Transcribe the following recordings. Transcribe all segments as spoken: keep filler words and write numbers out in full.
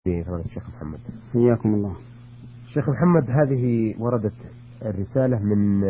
في فضيلة الشيخ محمد. حياكم الله. الشيخ محمد، هذه وردت الرسالة من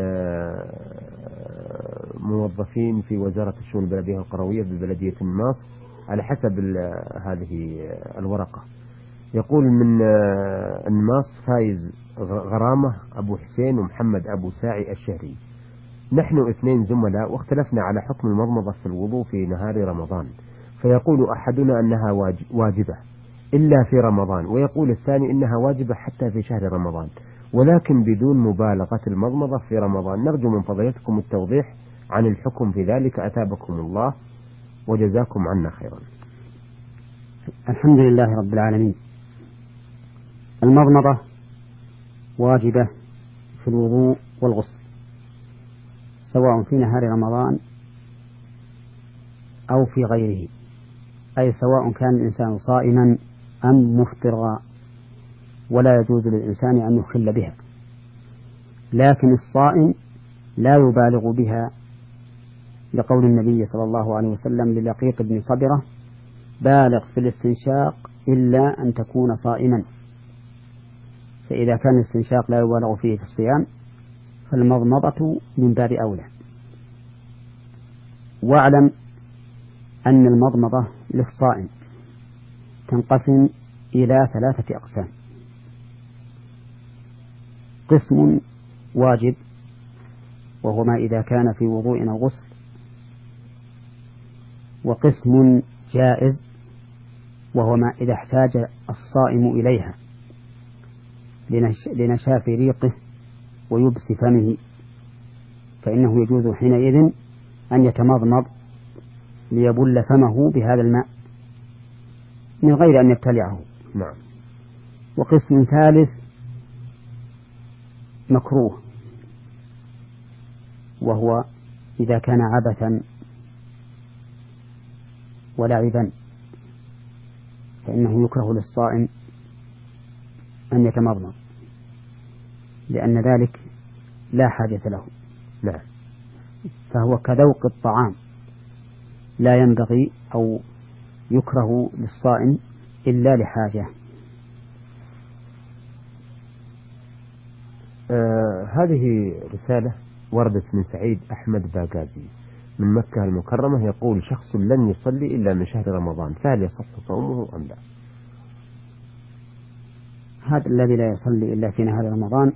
موظفين في وزارة الشؤون البلدية والقروية ببلدية النماص على حسب هذه الورقة. يقول من النماص فايز غرامة أبو حسين ومحمد أبو ساعي الشهري. نحن اثنين زملاء واختلفنا على حكم المضمضة في الوضوء في نهار رمضان، فيقول أحدنا أنها واجبة إلا في رمضان، ويقول الثاني إنها واجبة حتى في شهر رمضان، ولكن بدون مبالغة المضمضة في رمضان. نرجو من فضيلتكم التوضيح عن الحكم في ذلك، أثابكم الله وجزاكم عنا خيرا. الحمد لله رب العالمين. المضمضة واجبة في الوضوء والغسل سواء في نهار رمضان أو في غيره، أي سواء كان الإنسان صائما أم مفطرا، ولا يجوز للإنسان أن يخل بها. لكن الصائم لا يبالغ بها، لقول النبي صلى الله عليه وسلم للقيط بن صبرة: بالغ في الاستنشاق إلا أن تكون صائما. فإذا كان الاستنشاق لا يبالغ فيه في الصيام فالمضمضة من باب أولى. واعلم أن المضمضة للصائم تنقسم إلى ثلاثة أقسام: قسم واجب وهو ما إذا كان في وضوء أو غسل، وقسم جائز وهو ما إذا احتاج الصائم إليها لنشاف ريقه ويبس فمه، فإنه يجوز حينئذ أن يتمضمض ليبل فمه بهذا الماء من غير أن يبتلعه. نعم. وقسم ثالث مكروه، وهو إذا كان عبثا ولعبا فإنه يكره للصائم أن يتمضمض، لأن ذلك لا حاجة له. نعم. فهو كذوق الطعام، لا ينبغي أو يكره للصائم إلا لحاجة. آه هذه رسالة وردت من سعيد أحمد باغازي من مكة المكرمة، يقول: شخص لن يصلي إلا من شهر رمضان، فهل يصح صومه أم لا؟ هذا الذي لا يصلي إلا في نهار رمضان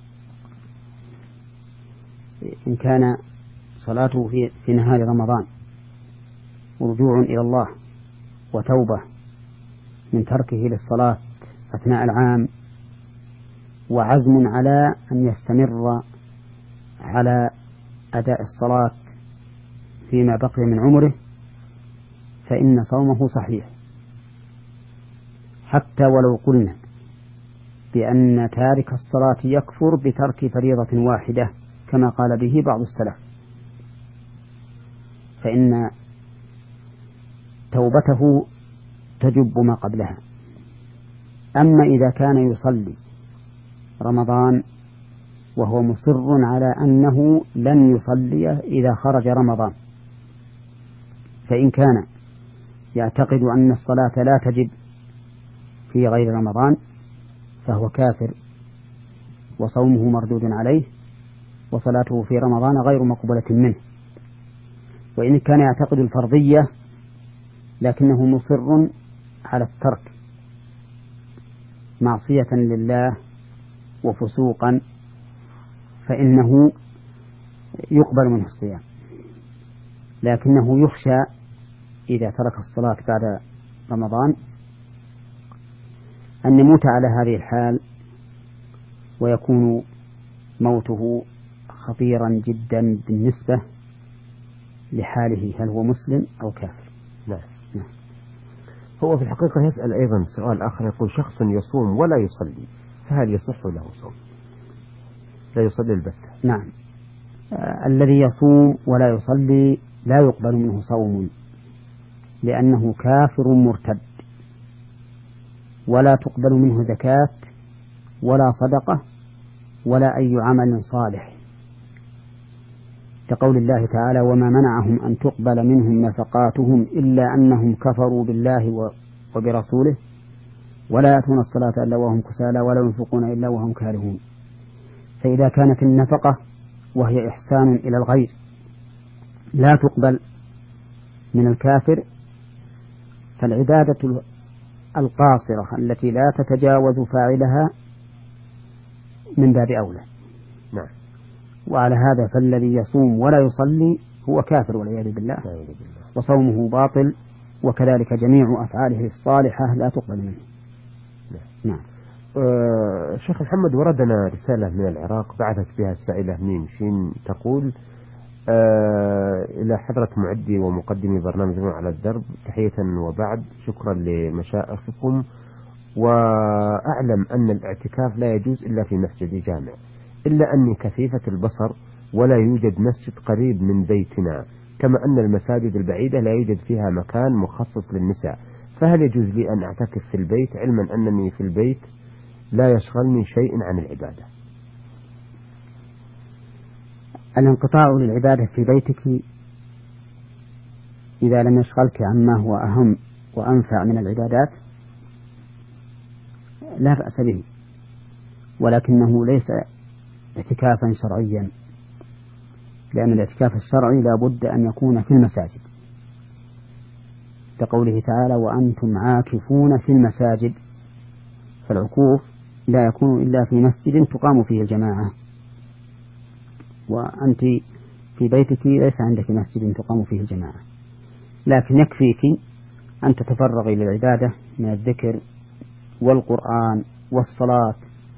إن كان صلاته في, في نهار رمضان ورجوع إلى الله وتوبة من تركه للصلاة أثناء العام وعزم على أن يستمر على أداء الصلاة فيما بقي من عمره، فإن صومه صحيح، حتى ولو قلنا بأن تارك الصلاة يكفر بترك فريضة واحدة كما قال به بعض السلف، فإن توبته تجب ما قبلها. أما إذا كان يصلي رمضان وهو مصر على أنه لن يصلي إذا خرج رمضان، فإن كان يعتقد أن الصلاة لا تجب في غير رمضان فهو كافر وصومه مردود عليه وصلاته في رمضان غير مقبولة منه. وإن كان يعتقد الفرضية لكنه مصر على الترك معصية لله وفسوقا فإنه يقبل منه الصيام، لكنه يخشى إذا ترك الصلاة بعد رمضان أن يموت على هذه الحال ويكون موته خطيرا جدا بالنسبة لحاله، هل هو مسلم أو كافر؟ لا. لا. هو في الحقيقة يسأل أيضا سؤال آخر، يقول: شخص يصوم ولا يصلي فهل يصح له صوم؟ لا يصلي البتة. نعم. آه الذي يصوم ولا يصلي لا يقبل منه صوم، لأنه كافر مرتد، ولا تقبل منه زكاة ولا صدقة ولا أي عمل صالح، كقول الله تعالى: وما منعهم أن تقبل منهم نفقاتهم إلا أنهم كفروا بالله وبرسوله ولا يأتون الصلاة إلا وهم كسالى ولا ينفقون إلا وهم كارهون. فإذا كانت النفقة وهي إحسان إلى الغير لا تقبل من الكافر، فالعبادة القاصرة التي لا تتجاوز فاعلها من باب أولى. نعم. وعلى هذا فالذي يصوم ولا يصلي هو كافر والعياذ بالله، وصومه باطل، وكذلك جميع أفعاله الصالحة لا تقبل منه. نعم. نعم. أه شيخ محمد، وردنا رسالة من العراق بعثت بها السائلة ميم شين تقول: أه إلى حضرة معدي ومقدمي برنامج نور على الدرب، تحية وبعد، شكرا لمشايخكم، وأعلم أن الاعتكاف لا يجوز إلا في مسجد جامع، إلا أني كثيفة البصر ولا يوجد مسجد قريب من بيتنا، كما أن المساجد البعيدة لا يوجد فيها مكان مخصص للنساء، فهل يجوز لي أن أعتكف في البيت علما أنني في البيت لا يشغلني شيء عن العبادة؟ الانقطاع للعبادة في بيتك إذا لم يشغلك عما هو أهم وأنفع من العبادات لا بأس به، ولكنه ليس اعتكافا شرعيا، لأن الاعتكاف الشرعي لا بد أن يكون في المساجد، كقوله تعالى: وأنتم عاكفون في المساجد. فالعكوف لا يكون إلا في مسجد تقام فيه الجماعة، وأنت في بيتك ليس عندك مسجد تقام فيه الجماعة، لكن يكفيك أن تتفرغي للعبادة من الذكر والقرآن والصلاة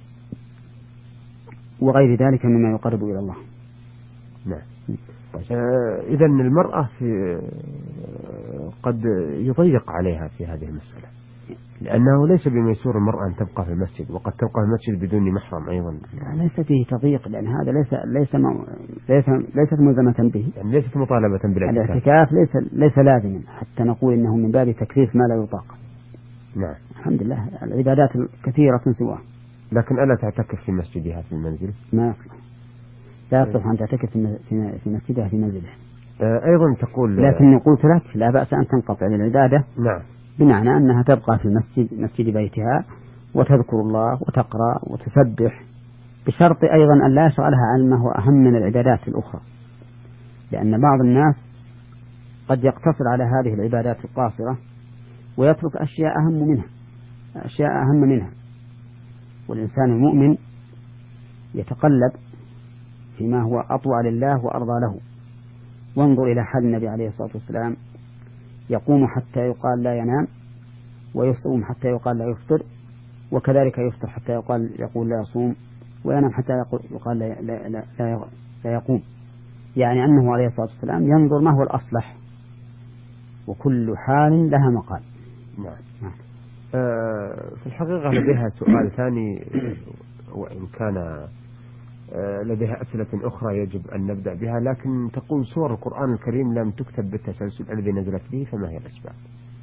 وغير ذلك مما يقرب إلى الله. نعم. إذا المرأة في قد يضيق عليها في هذه المسألة، لأنه ليس بميسور المرأة أن تبقى في المسجد، وقد تبقى في المسجد بدون محرم أيضا. ليس فيه تضييق، لأن هذا ليس ليس ليس ليست ملزمة به، يعني ليست مطالبة بالاعتكاف. الاعتكاف ليس ليس لازما حتى نقول إنه من باب تكليف ما لا يطاق. نعم. الحمد لله العبادات كثيرة سواه. لكن ألا تعتكف في مسجدها في المنزل؟ ما يصلح، لا يصلح أن تعتكف في مسجدها في منزلها. أيضا تقول، لكن قلت لك لا بأس أن تنقطع للعبادة. نعم. بمعنى أنها تبقى في المسجد مسجد بيتها وتذكر الله وتقرأ وتسبح، بشرط أيضا أن لا يشغلها عن ما هو أهم من العبادات الأخرى، لأن بعض الناس قد يقتصر على هذه العبادات القاصرة ويترك أشياء أهم منها أشياء أهم منها والإنسان المؤمن يتقلب فيما هو أطوع لله وأرضى له. وانظر إلى حال النبي عليه الصلاة والسلام: يقوم حتى يقال لا ينام، ويصوم حتى يقال لا يفطر، وكذلك يفطر حتى يقال يقول لا يصوم، وينام حتى يقال لا, لا, لا, لا, لا يقوم. يعني أنه عليه الصلاة والسلام ينظر ما هو الأصلح، وكل حال لها مقال. نعم. نعم. آه في الحقيقة لديها سؤال ثاني، وإن كان لديها أسئلة أخرى يجب أن نبدأ بها، لكن تقول: سور القرآن الكريم لم تكتب بالتسلسل الذي نزلت به، فما هي الأسباب؟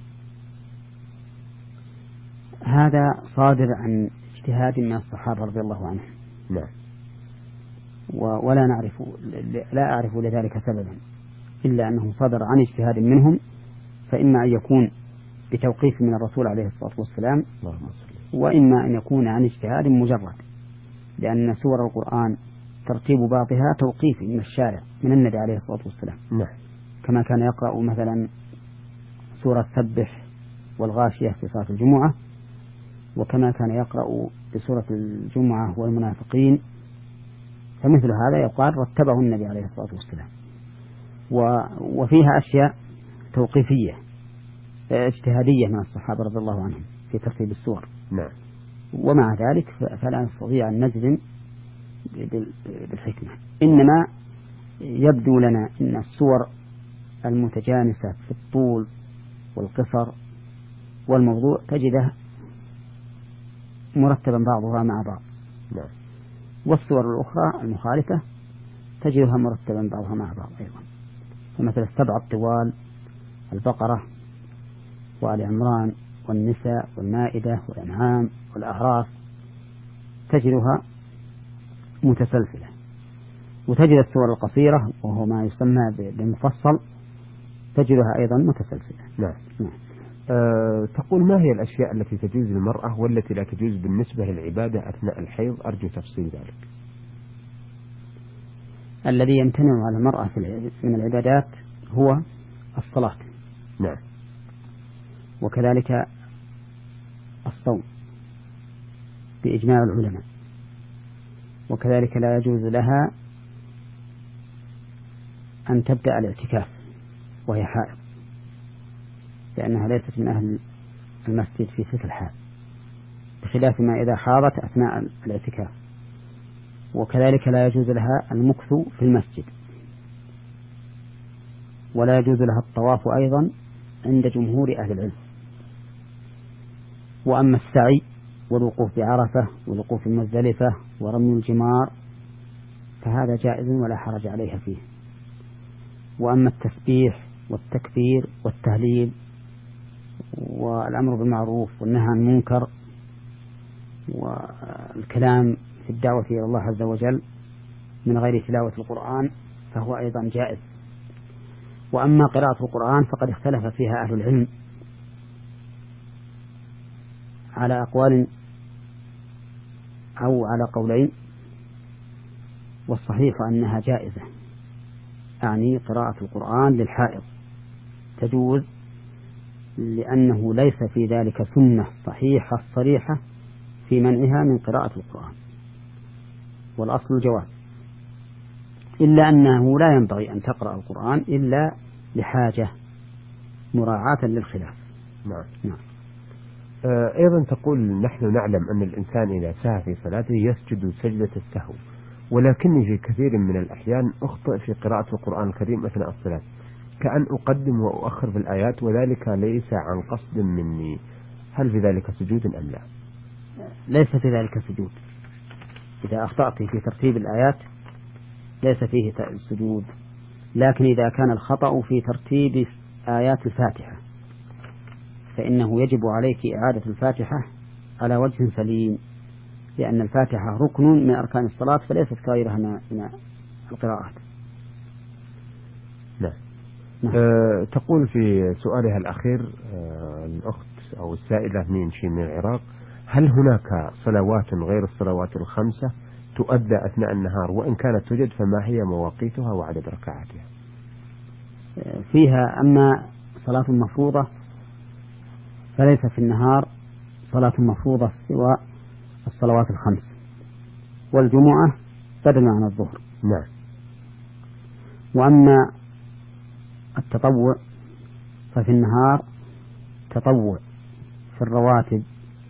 هذا صادر عن اجتهاد من الصحابة رضي الله عنهم. نعم. ولا نعرف لا أعرف لذلك سببا، إلا أنه صدر عن اجتهاد منهم، فإما أن يكون بتوقيف من الرسول عليه الصلاة والسلام، وإما أن يكون عن اجتهاد مجرد، لأن سور القرآن ترتيب بعضها توقيفي من الشارع من النبي عليه الصلاة والسلام. نعم. كما كان يقرأ مثلا سورة سبح والغاشية في صلاة الجمعة، وكما كان يقرأ بسورة الجمعة والمنافقين، فمثل هذا يقال رتبه النبي عليه الصلاة والسلام. وفيها أشياء توقيفية اجتهادية من الصحابة رضي الله عنهم في ترتيب السور. نعم. ومع ذلك فلا نستطيع أن نجزم بالحكمة، إنما يبدو لنا أن السور المتجانسة في الطول والقصر والموضوع تجدها مرتبا بعضها مع بعض. نعم. والسور الأخرى المخالفة تجدها مرتبا بعضها مع بعض أيضا، فمثل السبع الطوال: البقرة وآل عمران والنساء والمائدة والأنعام والأعراف، تجدها متسلسلة. وتجد السور القصيرة وهو ما يسمى بالمفصل تجدها أيضا متسلسلة. نعم. نعم. أه تقول ما هي الأشياء التي تجوز للمرأة والتي لا تجوز بالنسبة للعبادة أثناء الحيض؟ أرجو تفصيل ذلك. الذي يمتنع على المرأة من العبادات هو الصلاة. نعم. وكذلك الصوم بإجماع العلماء. وكذلك لا يجوز لها أن تبدأ الاعتكاف وهي حائض، لأنها ليست من أهل المسجد في تلك الحال، بخلاف ما إذا حاضت أثناء الاعتكاف. وكذلك لا يجوز لها المكث في المسجد، ولا يجوز لها الطواف أيضا عند جمهور أهل العلم. وأما السعي والوقوف بعرفة والوقوف في مزدلفة ورمي الجمار فهذا جائز ولا حرج عليها فيه. وأما التسبيح والتكبير والتهليل والأمر بالمعروف والنهي عن المنكر والكلام في الدعوة إلى الله عز وجل من غير تلاوة القرآن فهو أيضا جائز. وأما قراءة القرآن فقد اختلف فيها أهل العلم على أقوال أو على قولين، والصحيح أنها جائزة، أعني قراءة القرآن للحائض تجوز، لأنه ليس في ذلك سنة صحيحة صريحة في منعها من قراءة القرآن، والأصل الجواز، إلا أنه لا ينبغي أن تقرأ القرآن إلا لحاجة مراعاة للخلاف. نعم. نعم. آه أيضا تقول نحن نعلم أن الإنسان إذا سهى في صلاته يسجد سجدة السهو، ولكني في كثير من الأحيان أخطئ في قراءة القرآن الكريم أثناء الصلاة، كأن أقدم وأؤخر في الآيات وذلك ليس عن قصد مني، هل في ذلك سجود أم لا؟ ليس في ذلك سجود. إذا أخطأت في ترتيب الآيات ليس فيه سجود، لكن إذا كان الخطأ في ترتيب آيات الفاتحة فإنه يجب عليك إعادة الفاتحة على وجه سليم، لأن الفاتحة ركن من أركان الصلاة فليست كغيرها من القراءات. نعم. نعم. أه تقول في سؤالها الأخير أه الأخت أو السائلة من شيء من العراق: هل هناك صلوات غير الصلوات الخمسة تؤدى أثناء النهار، وإن كانت توجد فما هي مواقيتها وعدد ركعاتها؟ فيها أما صلاة مفروضة فليس في النهار صلاة مفروضة سوى الصلوات الخمس والجمعة بدلا عن الظهر. نعم. وأما التطوع ففي النهار تطوع في الرواتب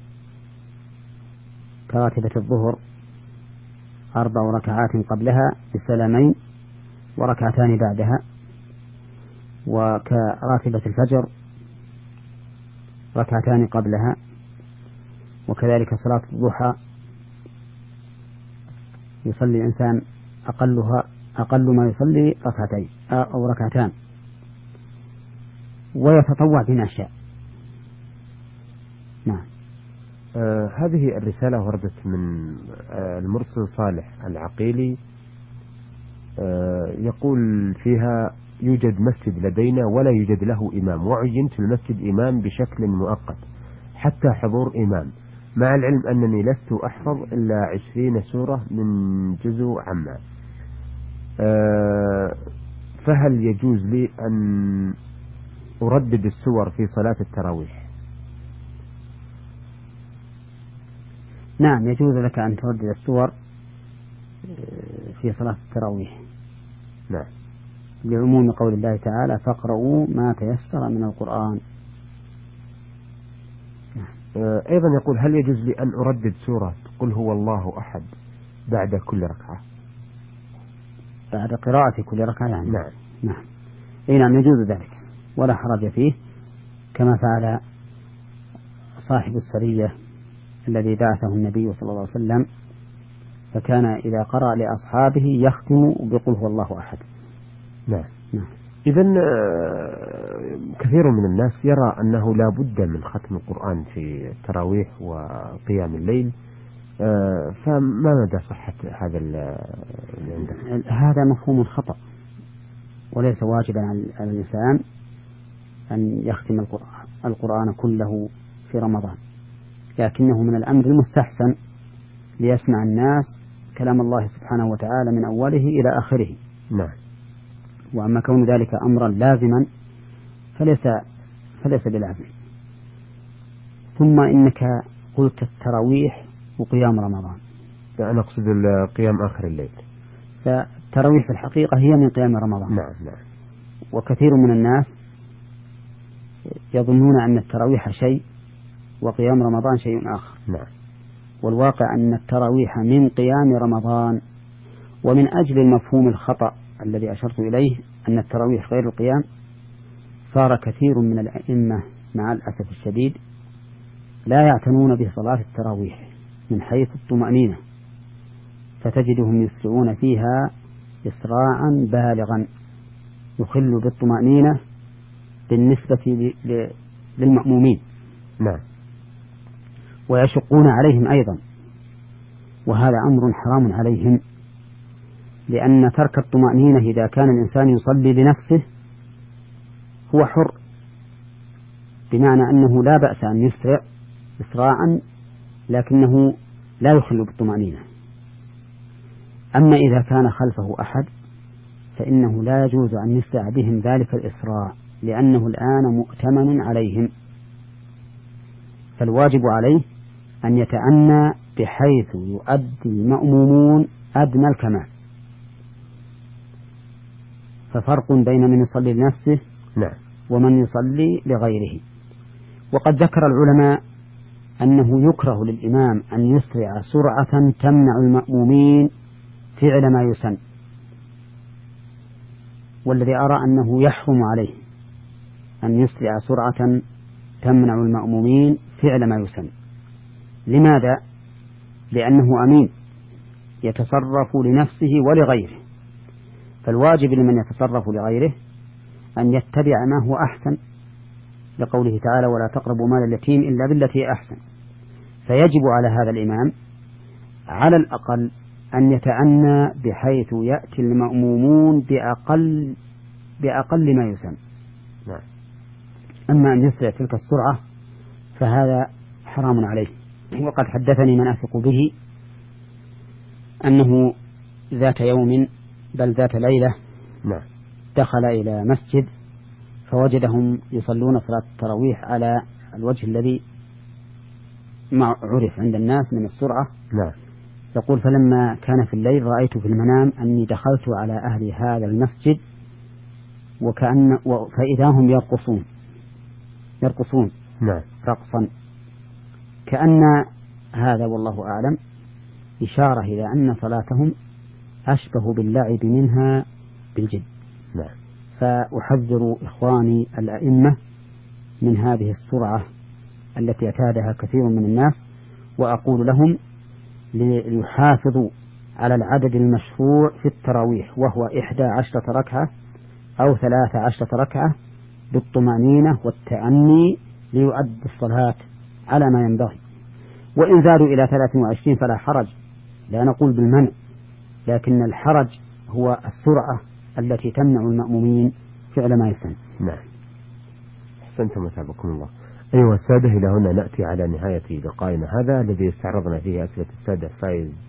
كراتبة الظهر أربع ركعات قبلها بسلامين وركعتان بعدها، وكراتبة الفجر ركعتان قبلها، وكذلك صلاة الضحى يصلي الإنسان أقلها أقل ما يصلي ركعتين أو ركعتان، ويتطوع بما شاء. نعم. آه هذه الرسالة وردت من آه المرسل صالح العقيلي، آه يقول فيها: يوجد مسجد لدينا ولا يوجد له إمام، وعينت في المسجد إمام بشكل مؤقت حتى حضور إمام، مع العلم أنني لست أحفظ إلا عشرين سورة من جزء عما، أه فهل يجوز لي أن أردد السور في صلاة التراويح؟ نعم، يجوز لك أن تردد السور في صلاة التراويح. نعم. لعموم قول الله تعالى: فاقرؤوا ما تيسر من القرآن. أيضا يقول: هل يجوز لي أن أردد سورة قل هو الله أحد بعد كل ركعة؟ بعد قراءة كل ركعة يعني. نعم. نعم. إيه نعم، يجوز ذلك ولا حرج فيه، كما فعل صاحب السرية الذي بعثه النبي صلى الله عليه وسلم، فكان إذا قرأ لأصحابه يختم بقل هو الله أحد. نعم. نعم. إذن كثير من الناس يرى أنه لا بد من ختم القرآن في التراويح وقيام الليل، فما مدى صحة هذا اللي عندك؟ هذا مفهوم خطأ، وليس واجبا على الإنسان أن يختم القرآن القرآن كله في رمضان، لكنه من الأمر المستحسن ليسمع الناس كلام الله سبحانه وتعالى من أوله إلى آخره. نعم. وأما كون ذلك أمرا لازما فليس فليس بلازم. ثم إنك قلت التراويح وقيام رمضان. أنا أقصد قيام آخر الليل. فالتراويح في الحقيقة هي من قيام رمضان. نعم نعم. وكثير من الناس يظنون أن التراويح شيء وقيام رمضان شيء آخر. نعم. والواقع أن التراويح من قيام رمضان. ومن أجل المفهوم الخطأ الذي أشرت إليه أن التراويح غير القيام، صار كثير من الأئمة مع الأسف الشديد لا يعتنون بصلاة التراويح من حيث الطمأنينة، فتجدهم يسرعون فيها إسراعا بالغا يخل بالطمأنينة بالنسبة للمأمومين. نعم. ويشقون عليهم أيضا، وهذا أمر حرام عليهم، لأن ترك الطمأنينة إذا كان الإنسان يصلي لنفسه هو حر، بمعنى أنه لا بأس أن يسرع إسراعا لكنه لا يخل بالطمأنينة. أما إذا كان خلفه أحد فإنه لا يجوز أن يسرع بهم ذلك الإسراع، لأنه الآن مؤتمن عليهم. فالواجب عليه أن يتأنى بحيث يؤدي المأمومون أدنى الكمال. ففرق بين من يصلي لنفسه نعم. ومن يصلي لغيره. وقد ذكر العلماء أنه يكره للإمام أن يسرع سرعة تمنع المأمومين فعل ما يسن، والذي أرى أنه يحرم عليه أن يسرع سرعة تمنع المأمومين فعل ما يسن. لماذا؟ لأنه أمين يتصرف لنفسه ولغيره، فالواجب لمن يتصرف لغيره أن يتبع ما هو أحسن، لقوله تعالى ولا تقربوا مال اليتيم إلا بالتي أحسن. فيجب على هذا الإمام على الأقل أن يتأنى بحيث يأتي المأمومون بأقل بأقل ما يسن. نعم. أما أن يسرع تلك السرعة فهذا حرام عليه. وقد حدثني من أثق به أنه ذات يوم بل ذات ليلة نعم. دخل إلى مسجد فوجدهم يصلون صلاة التراويح على الوجه الذي ما عرف عند الناس من السرعة. نعم. يقول فلما كان في الليل رأيت في المنام أني دخلت على أهل هذا المسجد وكأن فإذا هم يرقصون يرقصون نعم. رقصا، كأن هذا والله أعلم إشارة إلى أن صلاتهم أشبه باللعب منها بالجد. نعم. فأحذر إخواني الأئمة من هذه السرعة التي اعتادها كثير من الناس، وأقول لهم ليحافظوا على العدد المشروع في التراويح وهو إحدى عشرة ركعة أو ثلاث عشرة ركعة بالطمأنينة والتأني ليؤدي الصلاة على ما ينبغي. وإن زادوا إلى ثلاث وعشرين فلا حرج، لا نقول بالمنع، لكن الحرج هو السرعة التي تمنع المأمومين فعل ما يسن. نعم. أحسنتم مثابكم الله. أيها السادة، إلى هنا نأتي على نهاية لقائنا هذا الذي استعرضنا فيه أسئلة السادة فايز